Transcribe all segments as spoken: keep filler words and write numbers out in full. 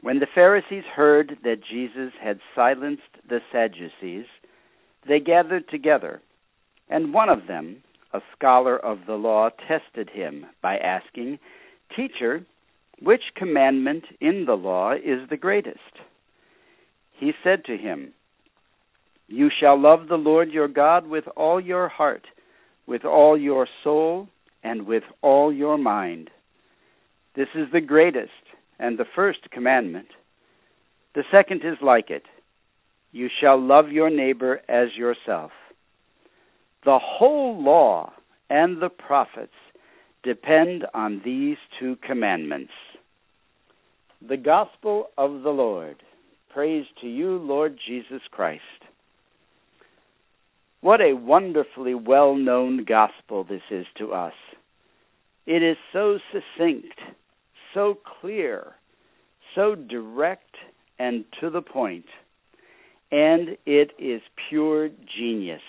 When the Pharisees heard that Jesus had silenced the Sadducees, they gathered together, and one of them, a scholar of the law, tested him by asking, "Teacher, which commandment in the law is the greatest?" He said to him, "You shall love the Lord your God with all your heart, with all your soul, and with all your mind. This is the greatest and the first commandment. The second is like it. You shall love your neighbor as yourself. The whole law and the prophets depend on these two commandments." The Gospel of the Lord. Praise to you, Lord Jesus Christ. What a wonderfully well-known gospel this is to us. It is so succinct, so clear, so direct and to the point, and it is pure genius.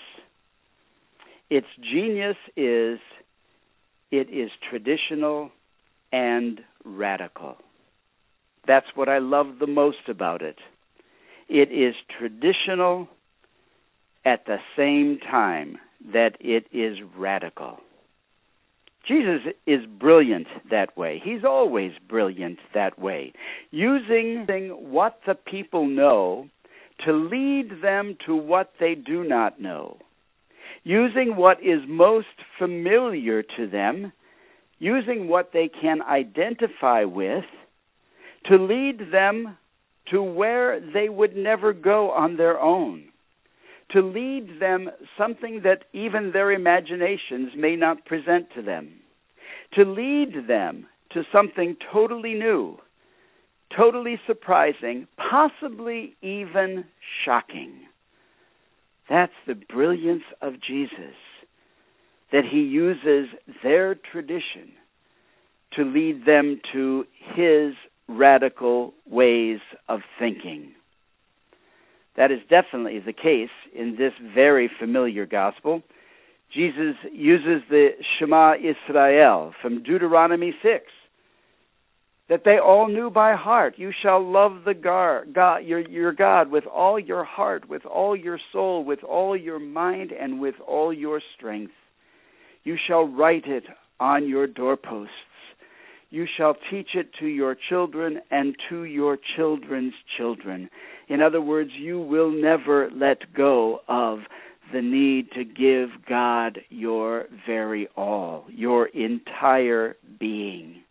Its genius is it is traditional and radical. That's what I love the most about it. It is traditional at the same time that it is radical. Jesus is brilliant that way. He's always brilliant that way, using what the people know to lead them to what they do not know, using what is most familiar to them, using what they can identify with, to lead them to where they would never go on their own, to lead them something that even their imaginations may not present to them, to lead them to something totally new, totally surprising, possibly even shocking. That's the brilliance of Jesus, that he uses their tradition to lead them to his radical ways of thinking. That is definitely the case in this very familiar gospel. Jesus uses the Shema Israel from Deuteronomy six, that they all knew by heart. You shall love the God, God your, your God with all your heart, with all your soul, with all your mind, and with all your strength. You shall write it on your doorposts. You shall teach it to your children and to your children's children. In other words, you will never let go of the need to give God your very all, your entire being.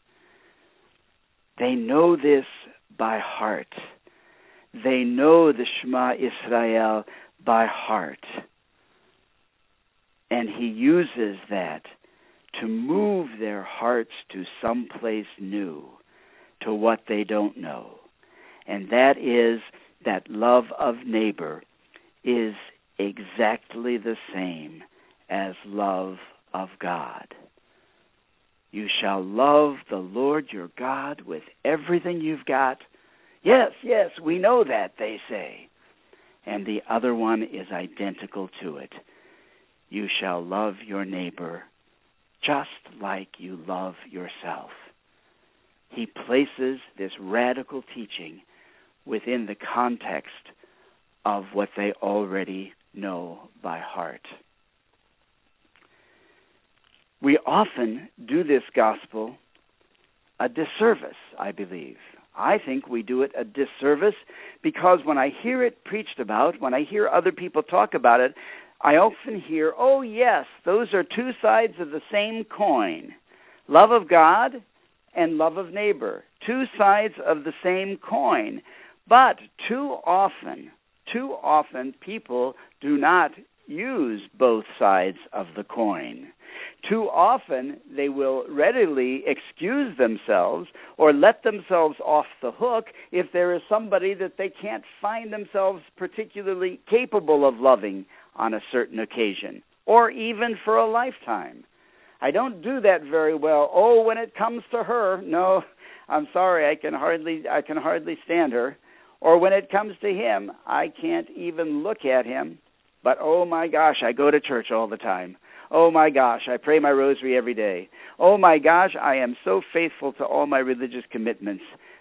They know this by heart. They know the Shema Israel by heart. And he uses that to move their hearts to someplace new, to what they don't know. And that is that love of neighbor is exactly the same as love of God. You shall love the Lord your God with everything you've got. Yes, yes, we know that, they say. And the other one is identical to it. You shall love your neighbor just like you love yourself. He places this radical teaching within the context of what they already know by heart. We often do this gospel a disservice, I believe. I think we do it a disservice because when I hear it preached about, when I hear other people talk about it, I often hear, oh yes, those are two sides of the same coin. Love of God and love of neighbor. Two sides of the same coin. But too often, too often people do not use both sides of the coin. Too often they will readily excuse themselves or let themselves off the hook if there is somebody that they can't find themselves particularly capable of loving on a certain occasion, or even for a lifetime. I don't do that very well. Oh, when it comes to her, no, I'm sorry, I can hardly I can hardly stand her. Or when it comes to him, I can't even look at him. But oh my gosh, I go to church all the time. Oh my gosh, I pray my rosary every day. Oh my gosh, I am so faithful to all my religious commitments.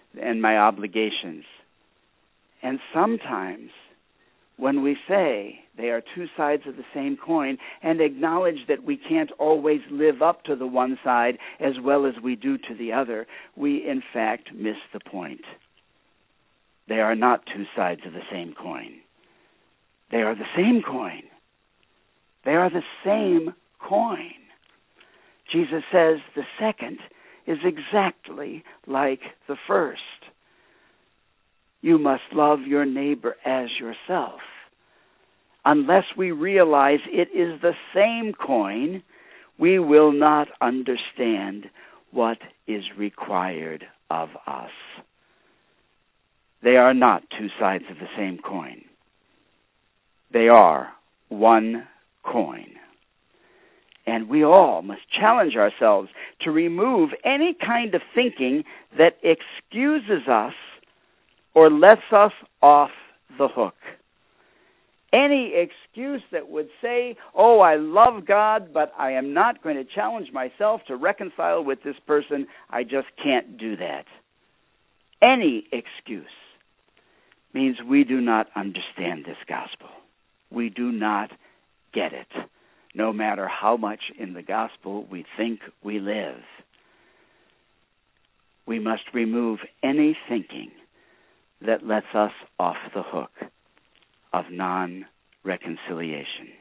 and my obligations. And sometimes when we say they are two sides of the same coin and acknowledge that we can't always live up to the one side as well as we do to the other, we in fact miss the point. They are not two sides of the same coin. They are the same coin. They are the same coin. Jesus says the second is exactly like the first. You must love your neighbor as yourself. Unless we realize it is the same coin, we will not understand what is required of us. They are not two sides of the same coin. They are one coin. And we all must challenge ourselves to remove any kind of thinking that excuses us or lets us off the hook. Any excuse that would say, oh, I love God, but I am not going to challenge myself to reconcile with this person. I just can't do that. Any excuse means we do not understand this gospel. We do not get it, no matter how much in the gospel we think we live. We must remove any thinking that lets us off the hook of non-reconciliation.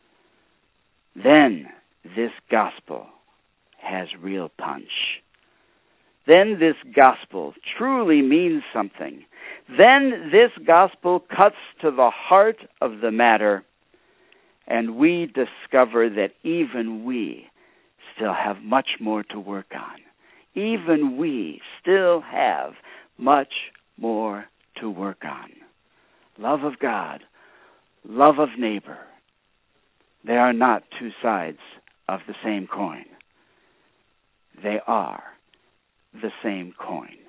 Then this gospel has real punch. Then this gospel truly means something. Then this gospel cuts to the heart of the matter, and we discover that even we still have much more to work on. Even we still have much more to work on. Love of God, love of neighbor. They are not two sides of the same coin. They are the same coin.